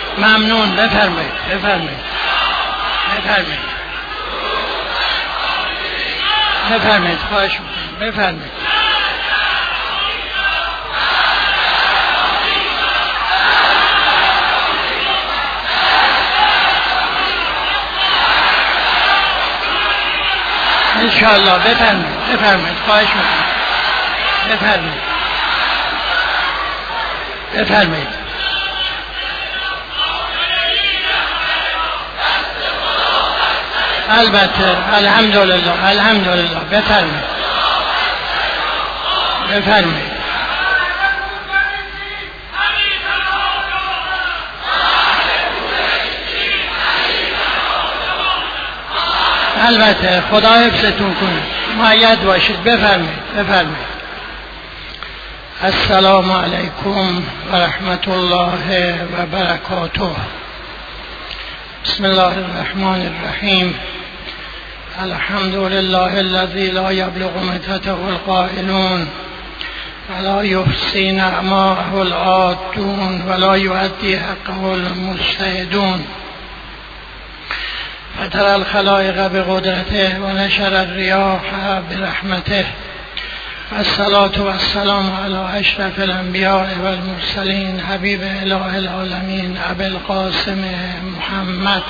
ممنون. بفرمایید بفرمایید بفرمایید بفرمایید. خواهش می‌کنم بفرمایید. انشاءالله. بفرمایید بفرمایید. خواهش می‌کنم بفرمایید بفرمایید. البته. الحمدلله الحمدلله. بفرمایید بفرمایید. البته. خدا حفظتون کنه. مؤید باشید. بفرمایید بفرمایید. السلام علیکم و رحمت الله و برکاته. بسم الله الرحمن الرحیم. الحمد لله الذی لا یبلغ مدته القائلون ولا یحصی نعماءه العادون ولا یؤدی حقه المجتهدون فتر الخلائق بقدرته و نشر الریاح برحمته والصلاة والسلام علی اشرف الانبیاء والمرسلین حبیب اله العالمین ابی القاسم محمد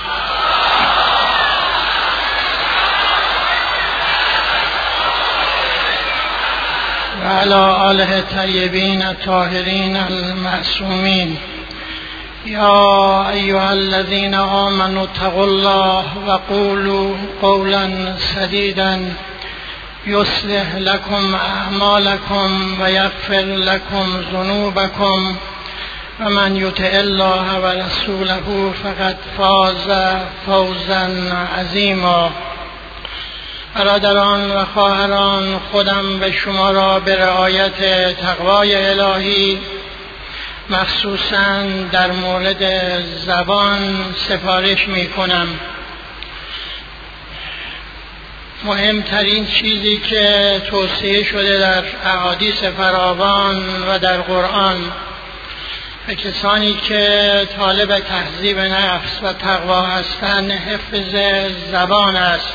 و علی آله الطیبین الطاهرین المعصومین. یا ایها الذین آمنوا اتقوا الله وقولوا قولا سدیدا یصلح لكم اعمالكم و یغفر لكم ذنوبكم و من یطع الله و رسوله فقد فاز فوزا عظیما. برادران و خواهران، خودم به شما را به رعایت تقوای الهی مخصوصاً در مورد زبان سفارش می کنم. مهمترین چیزی که توصیه شده در احادیث فراوان و در قرآن به کسانی که طالب تهذیب نفس و تقوا هستند حفظ زبان است.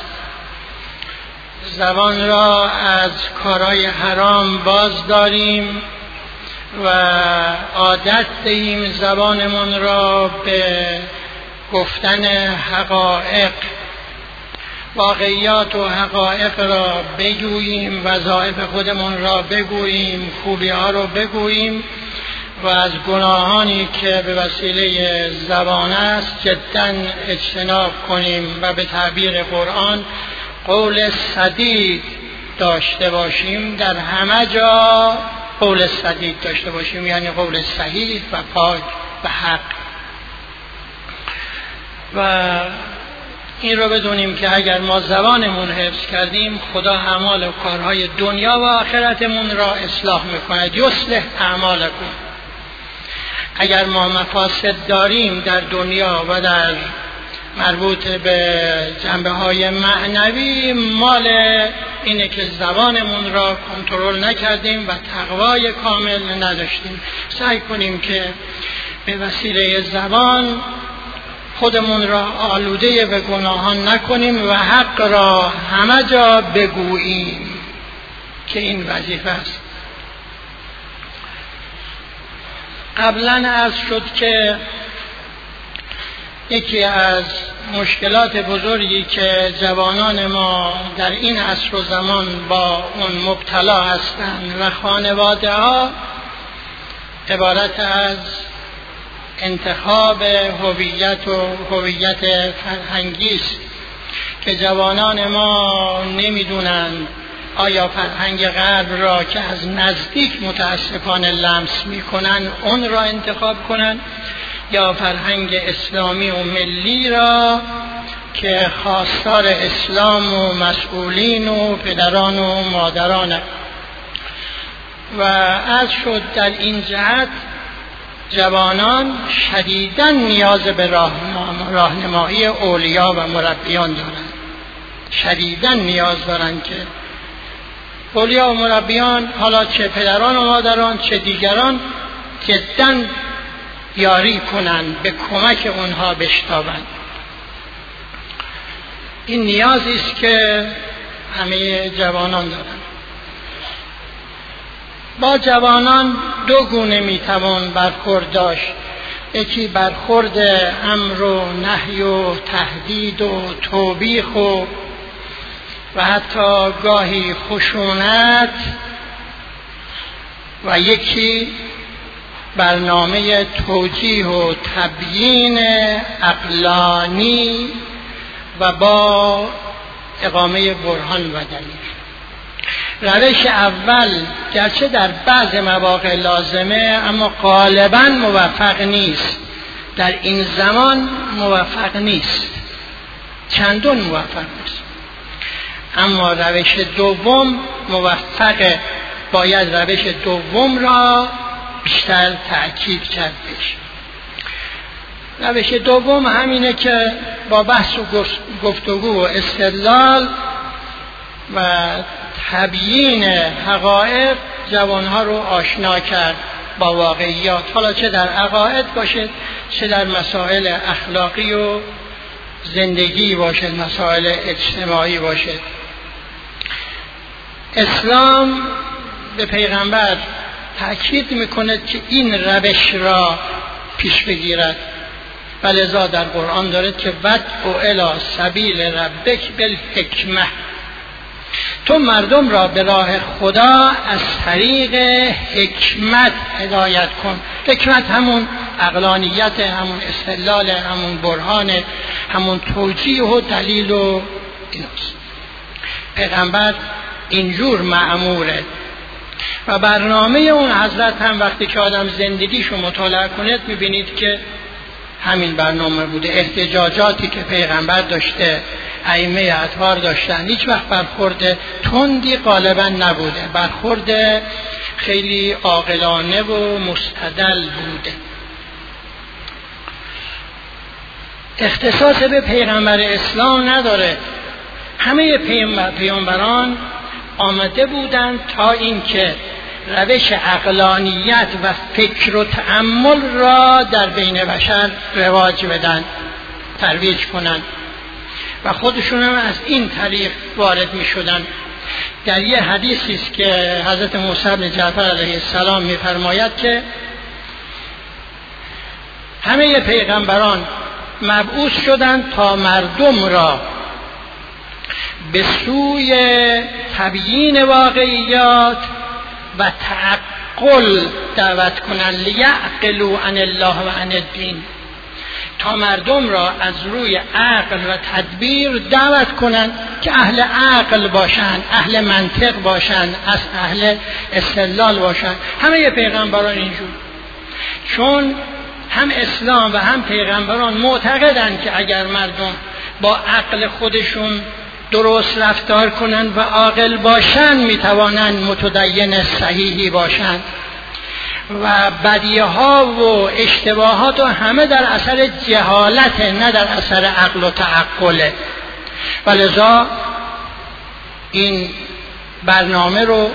زبان را از کارهای حرام باز داریم و عادت دهیم زبانمون را به گفتن حقایق، واقعیات و حقایق را بگوییم، وظایف خودمون را بگوییم، خوبی ها را بگوییم و از گناهانی که به وسیله زبان است جدا اجتناب کنیم و به تعبیر قرآن قول سدید داشته باشیم. در همه جا قول سدید داشته باشیم، یعنی قول صحیح و پاک و حق. و این رو بدونیم که اگر ما زبانمون حفظ کردیم، خدا اعمال و کارهای دنیا و آخرتمون را اصلاح میکند. یصلح اعمالکم. اگر ما مفاسد داریم در دنیا و در مربوط به جنبه های معنوی، مال اینه که زبانمون را کنترل نکردیم و تقوای کامل نداشتیم. سعی کنیم که به وسیله زبان خودمون را آلوده به گناهان نکنیم و حق را همه جا بگوییم که این وظیفه است. قبلا عرض شد که یکی از مشکلات بزرگی که جوانان ما در این عصر و زمان با اون مبتلا هستند و خانواده ها عبارت از انتخاب هویت فرهنگی است که جوانان ما نمیدونند آیا فرهنگ غرب را که از نزدیک متاسفانه لمس میکنن اون را انتخاب کنن یا فرهنگ اسلامی و ملی را که خواستار اسلام و مسئولین و پدران و مادران. و از شد در این جهت جوانان شدیداً نیاز به راهنمایی اولیا و مربیان دارند. شدیداً نیاز دارند که اولیا و مربیان، حالا چه پدران و مادران چه دیگران، جداً یاری کنند، به کمک اونها بشتابند. این نیازی است که همه جوانان دارند. با جوانان دو گونه میتوان برخورد داشت. یکی برخورد امر و نهی و تهدید و توبیخ و حتی گاهی خشونت، و یکی برنامه توجیه و تبیین عقلانی و با اقامه برهان و دلیل. روش اول گرچه در بعض مواقع لازمه اما غالباً موفق نیست. در این زمان موفق نیست، چندان موفق نیست. اما روش دوم موفقه. باید روش دوم را بیشتر تأکید کرد بشه. روش دوم همینه که با بحث و گفتگو و استدلال و تبیین حقایق جوانها رو آشنا کرد با واقعیات، حالا چه در عقاید باشه، چه در مسائل اخلاقی و زندگی باشه، مسائل اجتماعی باشه. اسلام به پیغمبر تأکید میکنه که این روش را پیش بگیرد و لذا در قرآن داره که ودع الی سبیل ربک بالحکمه، تو مردم را به راه خدا از طریق حکمت هدایت کن. حکمت همون عقلانیت، همون استدلال، همون برهان، همون توجیه و دلیل و ایناست. پیغمبر اینجور مأموره و برنامه اون حضرت هم وقتی که آدم زندگیشو مطالعه کنید میبینید که همین برنامه بوده. احتجاجاتی که پیغمبر داشته، ائمه اطهار داشتن، هیچ وقت برخورد تندی غالبا نبوده، برخورد خیلی عاقلانه و مستدل بوده. اختصاص به پیغمبر اسلام نداره. همه پیامبران آمده بودند تا اینکه روش عقلانیت و فکر و تأمل را در بین بشر رواج بدن، ترویج کنند و خودشون هم از این طریق وارد می شدن. در یه حدیثی است که حضرت موسی بن جعفر علیه السلام می فرماید که همه پیغمبران مبعوث شدند تا مردم را به سوی تبیین واقعیات و تعقل دعوت کنند، لیعقلوا عن الله و عن الدین، تا مردم را از روی عقل و تدبیر دعوت کنند که اهل عقل باشند، اهل منطق باشند، از اهل استدلال باشند. همه پیغمبران اینجور، چون هم اسلام و هم پیغمبران معتقدند که اگر مردم با عقل خودشون درست رفتار کنند و عاقل باشند میتوانند متدین صحیحی باشند و بدیه ها و اشتباهات و همه در اثر جهالت، نه در اثر عقل و تعقله. و لذا این برنامه رو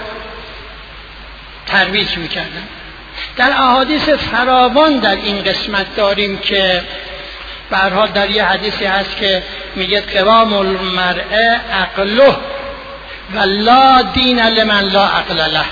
ترویج میکردن. در احادیث فراوان در این قسمت داریم که به هر حال در یه حدیثی هست که میگه قوام المرء عقله و لا دین لمن لا عقل له.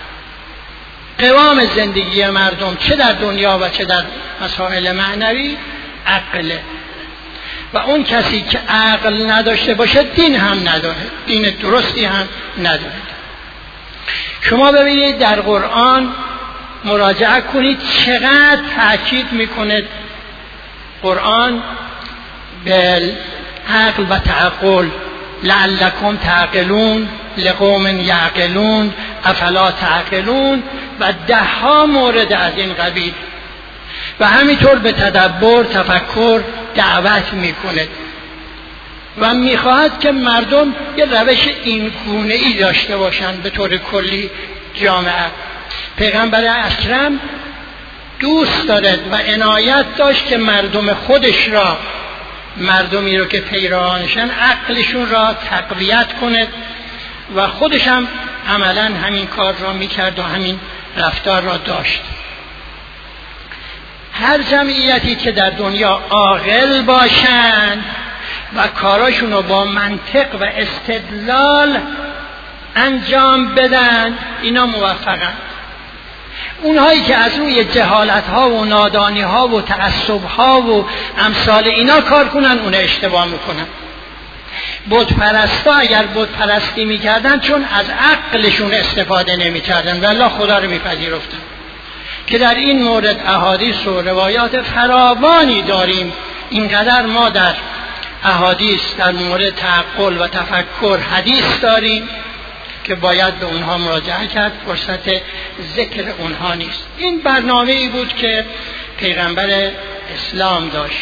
قوام زندگی مردم چه در دنیا و چه در مسائل معنوی عقله، و اون کسی که عقل نداشته باشه دین هم نداره، دین درستی هم نداره. شما ببینید در قرآن مراجعه کنید چقدر تأکید میکنه قرآن به عقل و تعقل. لعلکم تعقلون لقوم یعقلون افلا تعقلون و 10 مورد از این قبیل، و همینطور به تدبر، تفکر دعوت میکنه و میخواهد که مردم یه روش این گونه ای داشته باشند به طور کلی جامعه. پیغمبر اکرم دوست دارد و عنایت داشت که مردم خودش را، مردمی رو که پیروانشن، عقلشون را تقویت کند و خودش هم عملا همین کار را میکرد و همین رفتار را داشت. هر جمعیتی که در دنیا عاقل باشند و کاراشون رو با منطق و استدلال انجام بدن اینا موفقن. اونهایی که از روی جهالت ها و نادانی ها و تعصب ها و امثال اینا کار کنن اون اشتباه میکنن. بت پرستا اگر بت پرستی میکردن چون از عقلشون استفاده نمیکردن والله خدا رو میپذیرفتن، که در این مورد احادیث و روایات فراوانی داریم. اینقدر ما در احادیث در مورد تعقل و تفکر حدیث داریم که باید به اونها مراجعه کرد، فرصت ذکر اونها نیست. این برنامه‌ای بود که پیغمبر اسلام داشت.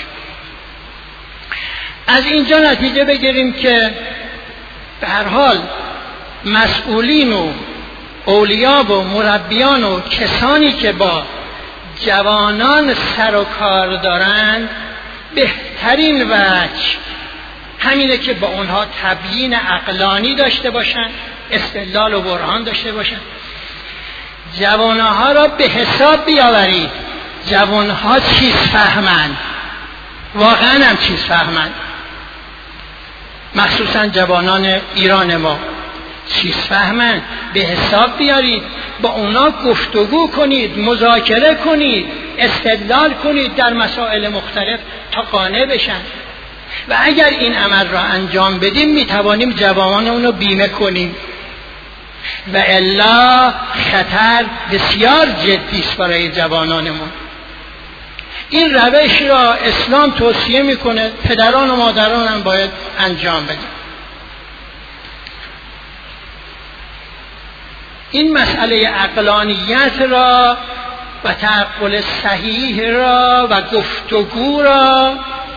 از اینجا نتیجه بگیریم که به هر حال مسئولین و اولیا و مربیان و کسانی که با جوانان سر و کار دارند بهترین وجه همینه که با اونها تبیین عقلانی داشته باشن، استدلال و برهان داشته باشن. جوانها را به حساب بیاورید. جوانها چیز فهمند، واقعا هم چیز فهمند، مخصوصا جوانان ایران ما چیز فهمند. به حساب بیارید، با اونا گفتگو کنید، مذاکره کنید، استدلال کنید در مسائل مختلف تا قانع بشن. و اگر این عمل را انجام بدیم میتوانیم جوانان رو بیمه کنیم و الا خطر بسیار جدی است برای جوانانمون. این روش را اسلام توصیه میکنه، پدران و مادران هم باید انجام بدن. این مسئله عقلانیت را و تعقل صحیح را و گفتگو را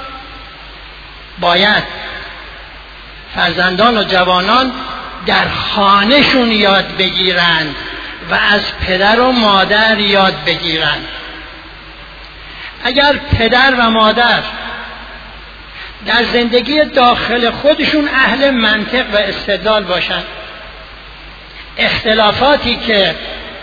باید فرزندان و جوانان در خانهشون یاد بگیرند و از پدر و مادر یاد بگیرند. اگر پدر و مادر در زندگی داخل خودشون اهل منطق و استدلال باشند، اختلافاتی که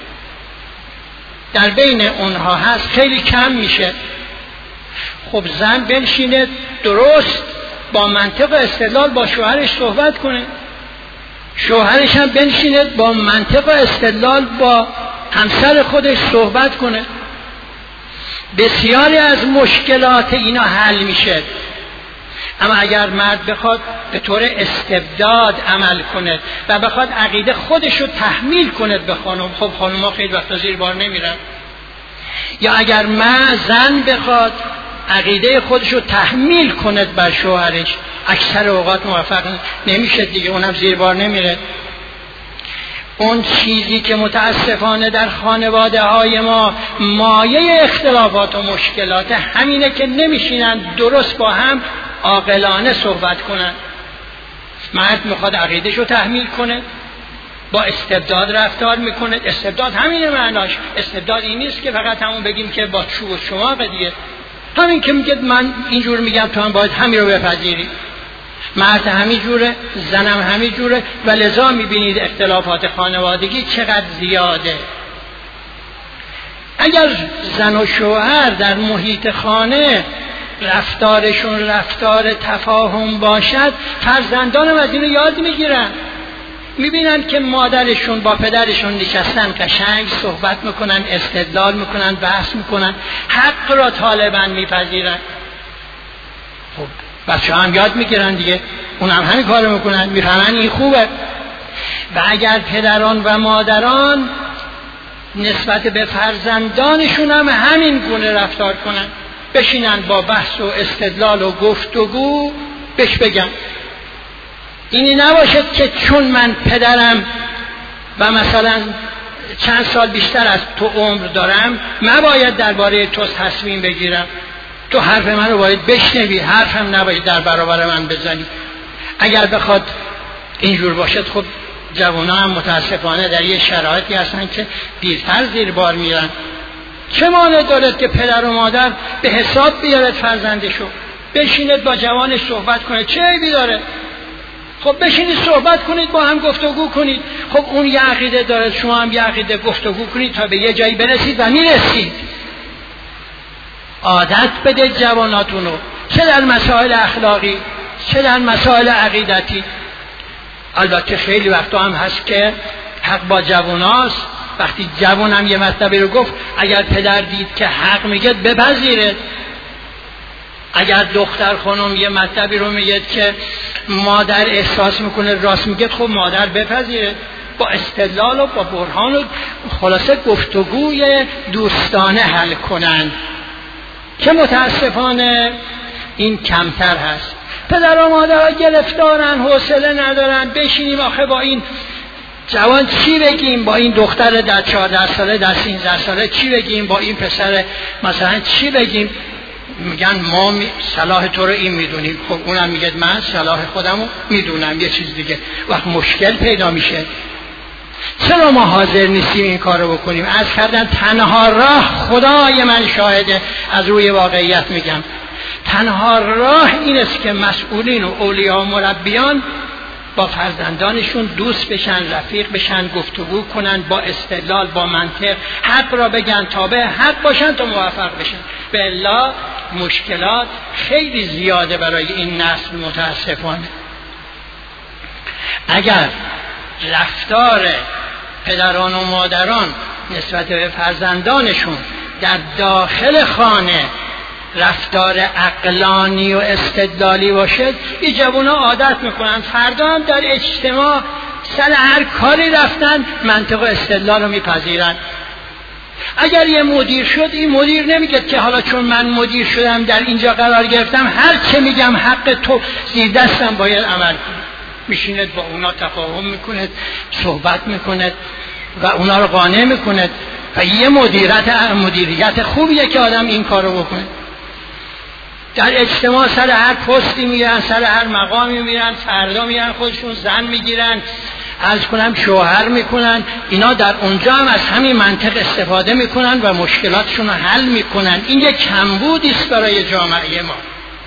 در بین اونها هست خیلی کم میشه. خب زن بنشینه درست با منطق و استدلال با شوهرش صحبت کنه، شوهرش هم بنشینه با منطق و استدلال با همسر خودش صحبت کنه. بسیاری از مشکلات اینا حل میشه. اما اگر مرد بخواد به طور استبداد عمل کنه و بخواد عقیده خودش رو تحمیل کنه به خانم، خب خانم ها خیلی وقتا زیر بار نمیرن. یا اگر زن بخواد عقیده خودش رو تحمیل کنه بر شوهرش، اکثر اوقات موفق نمیشه دیگه، اونم زیر بار نمیره. اون چیزی که متاسفانه در خانواده های ما مایه اختلافات و مشکلات همینه که نمیشینن درست با هم عاقلانه صحبت کنن. مرد میخواد عقیده‌شو رو تحمیل کنه، با استبداد رفتار میکنه. استبداد همینه معناش. استبداد این نیست که فقط همون بگیم که با چوب و چماق دیگه، همین که میگه من اینجور میگم تو هم باید همین رو بپذیری. مرد همین جوره، زنم همین جوره و لذا میبینید اختلافات خانوادگی چقدر زیاده. اگر زن و شوهر در محیط خانه رفتارشون رفتار تفاهم باشد، فرزندانم از اینو یاد میگیرن. میبینن که مادرشون با پدرشون نشستن قشنگ صحبت میکنن، استدلال میکنن، بحث میکنن، حق را طالباً میپذیرن. خب بچه هم یاد میگیرن دیگه، اونم همین کارو میکنن، میفهمن این خوبه. و اگر پدران و مادران نسبت به فرزندانشون هم همین گونه رفتار کنن، بشینن با بحث و استدلال و گفتگو بهش بگن. اینی نباشد که چون من پدرم و مثلا چند سال بیشتر از تو عمر دارم من باید درباره تو تصمیم بگیرم، تو حرف من رو باید بشنوی، حرفم نباید در برابر من بزنی. اگر بخواد اینجور باشد خب جوانان هم متاسفانه در یه شرایطی هستن که دیرتر زیر بار میرن. چه مانع دارد که پدر و مادر به حساب بیارد فرزندشو، بشیند با جوانش صحبت کنه، چه عیبی داره؟ خب بشینید صحبت کنید، با هم گفتگو کنید. خب اون یه عقیده داره، شما هم یه عقیده، گفتگو کنید تا به یه جایی برسید و میرسید. عادت بده جواناتونو، چه در مسائل اخلاقی چه در مسائل عقیدتی. البته خیلی وقتا هم هست که حق با جواناست. وقتی جوان هم یه مطلبی رو گفت، اگر پدر دید که حق میگه بپذیره. اگر دختر خانم یه مطلبی رو میگه که مادر احساس میکنه راست میگه، خب مادر بپذیره، با استدلال و با برهان و خلاصه گفتگوی دوستانه حل کنن، که متاسفانه این کمتر هست. پدر و مادر گرفتارن، حوصله ندارن. بشینیم آخه با این جوان چی بگیم، با این دختر در 14 ساله در 13 ساله چی بگیم، با این پسر مثلا چی بگیم. میگن ما صلاح تو رو این میدونیم، خب اونم میگه من صلاح خودم رو میدونم. یه چیز دیگه وقت مشکل پیدا میشه. چرا ما حاضر نیستیم این کار رو بکنیم؟ از کردن تنها راه، خدای من شاهده، از روی واقعیت میگم، تنها راه این است که مسئولین و اولیاء و مربیان با فرزندانشون دوست بشن، رفیق بشن، گفتگو کنن، با استدلال با منطق حق را بگن، تابع حق باشن تا موفق بشن. به الله مشکلات خیلی زیاده برای این نسل متاسفانه. اگر رفتار پدران و مادران نسبت به فرزندانشون در داخل خانه رفتار عقلانی و استدلالی باشد، این جوونا عادت میکنن، فردا هم در اجتماع سر هر کاری رفتن منطق و استدلال رو میپذیرن. اگر یه مدیر شد، این مدیر نمیگه که حالا چون من مدیر شدم در اینجا قرار گرفتم هر چه میگم حق تو، زیر دستم باید عمل کنم. میشیند با اونا تفاهم میکند، صحبت میکند و اونا رو قانع میکند و یه مدیریت خوبیه که آدم این کارو بکنه. در اجتماع سر هر پستی میرن، سر هر مقامی میرن، فردا میرن خودشون زن میگیرن، عرض کنم شوهر میکنن. اینا در اونجا هم از همین منطق استفاده میکنن و مشکلاتشون رو حل میکنن. این یک کمبودی است برای جامعه ما.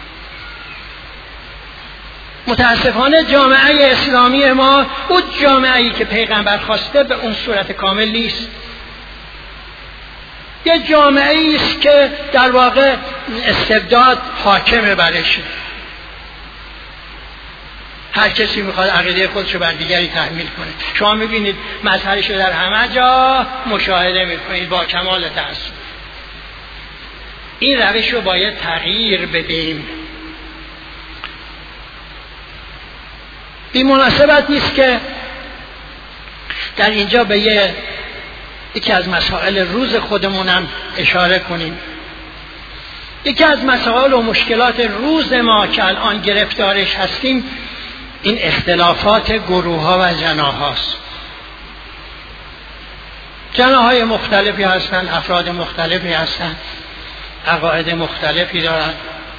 متاسفانه جامعه اسلامی ما اون جامعه‌ای که پیغمبر خواسته به اون صورت کامل نیست. یه جامعه‌ای است که در واقع استبداد حاکم برشه. هر کسی میخواد عقیده خودشو بر دیگری تحمیل کنه. شما میبینید مظهرشو در همه جا مشاهده میکنید با کمال تأسف. این روش رو باید تغییر بدیم. بی مناسبت نیست که در اینجا به یکی از مسائل روز خودمونم اشاره کنیم. یکی از مسائل و مشکلات روز ما که الان گرفتارش هستیم این اختلافات گروه ها و جناح هاست. جناح های مختلفی هستند، افراد مختلفی هستند، عقاید مختلفی دارند.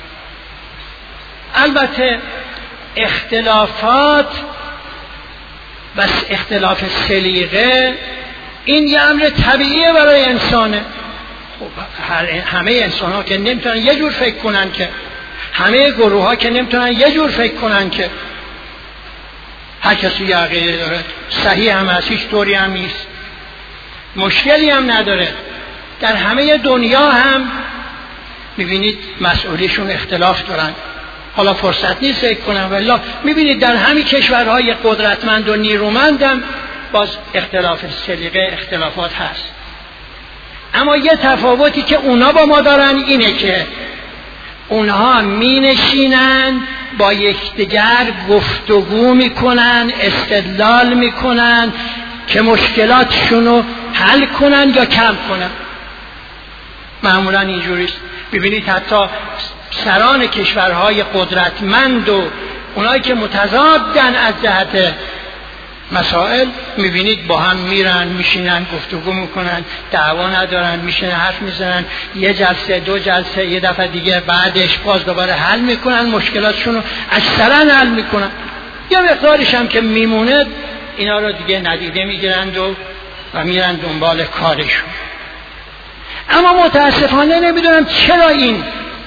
البته اختلافات و اختلاف سلیقه این یه امر طبیعیه برای انسانه. خب همه انسان ها که نمیتونن یه جور فکر کنن، که همه گروه ها که نمیتونن یه جور فکر کنن، که هر کسی یه عقیده داره، صحیح هم هست، هیچ طوری هم نیست، مشکلی هم نداره. در همه دنیا هم میبینید مسئولیشون اختلاف دارن. حالا فرصت نیست فکر کنم، ولی میبینید در همه کشورهای قدرتمند و نیرومندم باز اختلاف سلیقه، اختلافات هست. اما یه تفاوتی که اونا با ما دارن اینه که اونها می نشینن با یکدیگر گفتگو میکنن، استدلال میکنن که مشکلاتشونو حل کنن یا کم کنن. معمولا اینجوریست. ببینید حتی سران کشورهای قدرتمند و اونایی که متضادن از جهت مسائل میبینید با هم میرن، میشینن، گفتگو میکنن، دعوا ندارن، میشینن حرف میزنن، یه جلسه، دو جلسه، یه دفعه دیگه بعدش باز دوباره حل میکنن، مشکلاتشون رو اکثرا حل میکنن. یا مقدارش هم که میمونه اینا رو دیگه ندیده میگیرند و میرن دنبال کارشون. اما متاسفانه نمیدونم چرا این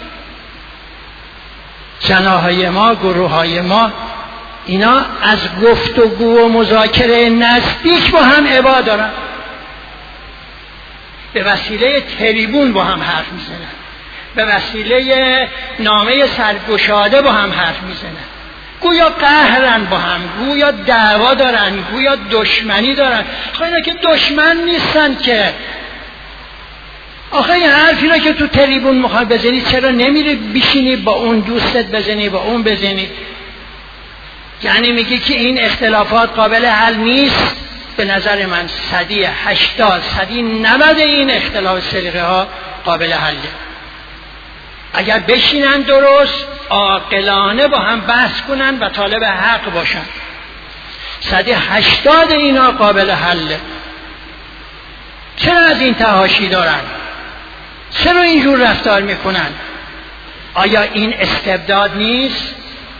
جناح‌های ما، گروه‌های ما، اینا از گفتگو و مذاکره نزدیک با هم عبا دارن، به وسیله تریبون با هم حرف میزنن، به وسیله نامه سرگشاده با هم حرف میزنن، گویا قهرن با هم، گویا دعوا دارن، گویا دشمنی دارن. خب اینا که دشمن نیستن که. آخه این حرفی را که تو تریبون میخوای بزنی چرا نمیری بشینی با اون دوستت بزنی، با اون بزنی؟ یعنی میگی که این اختلافات قابل حل نیست. به نظر من صدی 80 صدی 90 این اختلاف سلیقه ها قابل حله. اگر بشینن درست عاقلانه با هم بحث کنن و طالب حق باشن، صدی 80 اینا قابل حله. چرا از این تحاشی دارن؟ چرا اینجور رفتار میکنن؟ آیا این استبداد نیست؟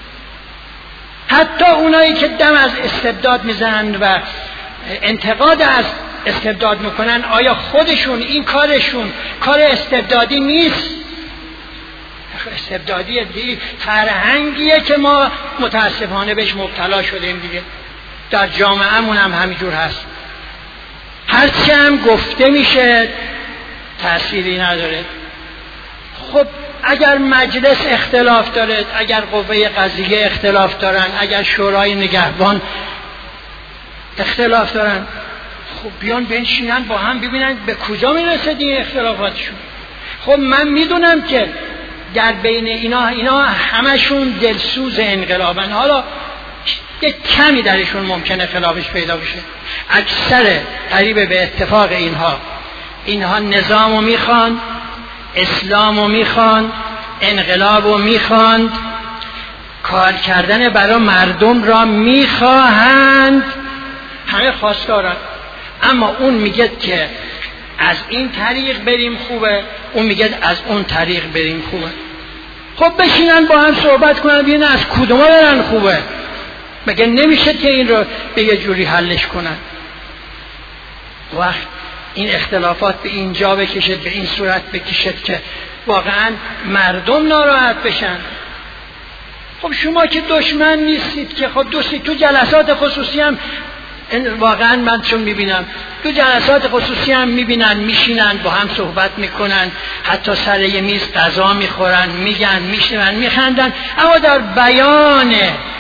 حتی اونایی که دم از استبداد میزنن و انتقاد از استبداد میکنن، آیا خودشون این کارشون کار استبدادی نیست؟ استبدادی دیگه فرهنگیه که ما متاسفانه بهش مبتلا شدیم دیگه. در جامعه‌مون هم همینجور هست. هرچی هم گفته میشه تأثیری نداره. خب اگر مجلس اختلاف داره، اگر قوه قضاییه اختلاف دارن، اگر شورای نگهبان اختلاف دارن، خب بیان بنشینن با هم ببینن به کجا میرسه این اختلافاتشون. خب من میدونم که در بین اینا همشون دلسوز انقلابن. حالا یک کمی درشون ممکنه خلافش پیدا بشه. اکثر قریب به اتفاق اینها نظامو میخوان، اسلامو میخوان، انقلابو میخوان، کار کردن برای مردم را میخواهند، همه خواستارن. اما اون میگه که از این طریق بریم خوبه، اون میگه از اون طریق بریم خوبه. خب بشینن با هم صحبت کنن ببینن از کدوما برن خوبه. مگه نمیشه که این رو به یه جوری حلش کنن؟ وقت این اختلافات به اینجا بکشد، به این صورت بکشد که واقعا مردم ناراحت بشن. خب شما که دشمن نیستید که، خب دوستی تو جلسات خصوصی هم واقعا من چون میبینم تو جلسات خصوصی هم میبینن میشینن با هم صحبت میکنن، حتی سر یه میز غذا میخورن، میگن میشنون میخندن، اما در بیان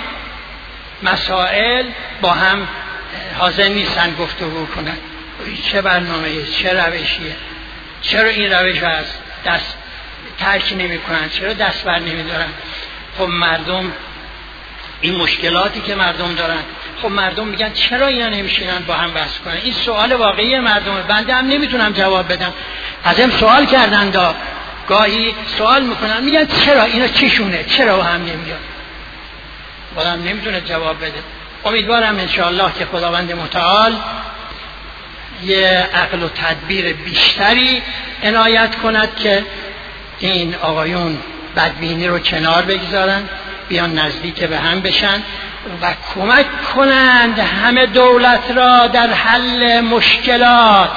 مسائل با هم حاضر نیستن گفتگو کنن. چه برنامه‌ای، چه روشیه؟ چرا این روش هست؟ دست ترک نمی کنن؟ چرا دست بر نمی دارن؟ خب مردم این مشکلاتی که مردم دارن، خب مردم میگن چرا اینا نمیشینن با هم بحث کنن؟ این سوال واقعی مردمه. بنده هم نمیتونم جواب بدم. ازم سوال کردن دا گاهی سوال میکنن میگن چرا اینا چشونه، چرا با هم نمیاد؟ آدم نمیتونه جواب بده. امیدوارم انشاءالله که خداوند متعال یه عقل و تدبیر بیشتری عنایت کند که این آقایون بدبینی رو کنار بگذارن، بیان نزدیک به هم بشن و کمک کنند همه دولت را در حل مشکلات.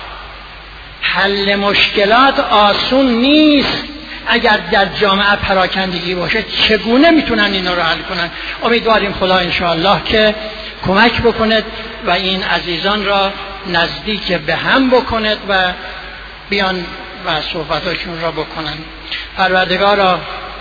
حل مشکلات آسون نیست. اگر در جامعه پراکندگی باشه چگونه میتونن اینا رو حل کنن؟ امیدواریم خدا انشاءالله که کمک بکند و این عزیزان را نزدیک به هم بکند و بیان و صحبتاشون را بکنن. پروردگارا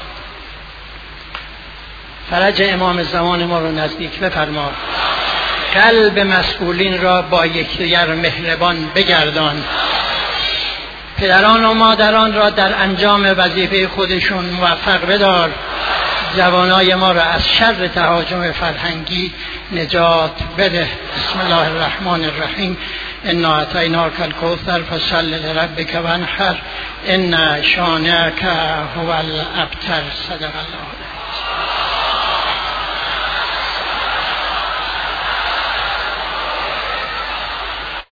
فرج امام زمان ما رو نزدیک بفرما، قلب مسئولین را با یکدیگر مهربان بگردان، پدران و مادران را در انجام وظیفه خودشون موفق بدار، جوانای ما را از شر تهاجم فرهنگی نجات بده. بسم الله الرحمن الرحیم. انا اعطیناک الکوثر فصل لربک وانحر ان شانئک هو الابتر. صدق الله.